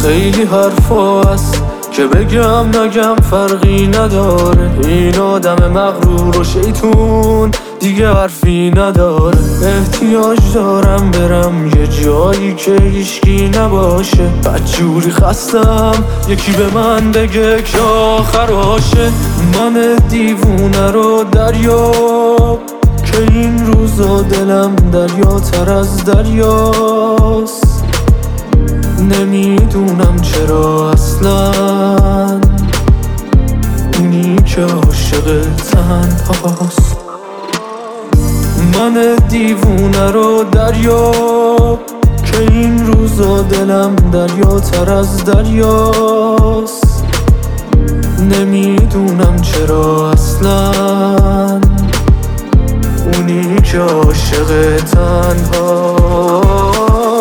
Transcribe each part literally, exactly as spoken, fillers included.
خیلی حرفا هست که بگم نگم فرقی نداره. این آدم مغرور و شیطون دیگه حرفی نداره. احتیاج دارم برم یه جایی که هیچکی نباشه. بدجوری خستم یکی به من بگه که آخراشه. من دیوونه رو دریاب که این روزا دلم دریاتر از دریاست. نمیدونم چرا اصلا اونی که عاشق تنهاست. من دیوونه رو دریاب که این روزا دلم دریاتر از دریاست. نمیدونم چرا اصلا اونی که عاشق تنهاست.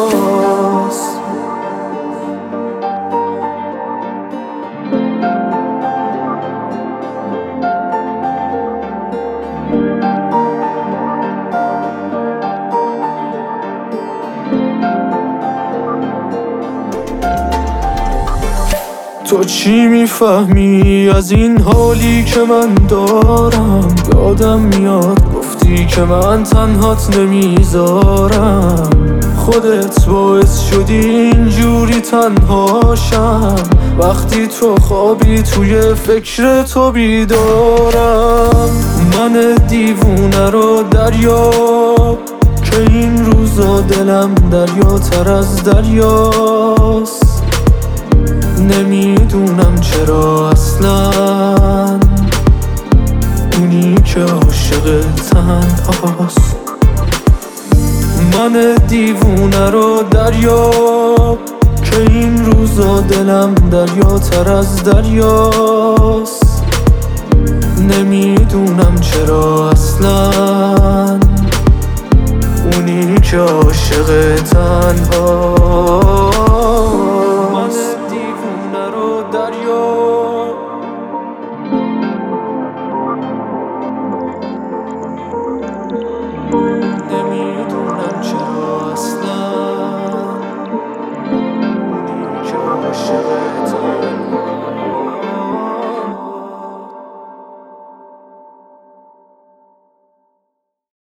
تو چی میفهمی از این حالی که من دارم؟ یادم میاد گفتی که من تنهات نمیذارم. خودت باعث شدی اینجوری تنهاشم. وقتی تو خوابی توی فکر تو بیدارم. من دیوونه رو دریاب که این روزا دلم دریاتر از دریاست. نمیدونم چرا اصلا اونی که عاشق تنهاست. من دیوونه رو دریاب که این روزا دلم دریاتر از دریاست. نمیدونم چرا اصلا اونی که عاشق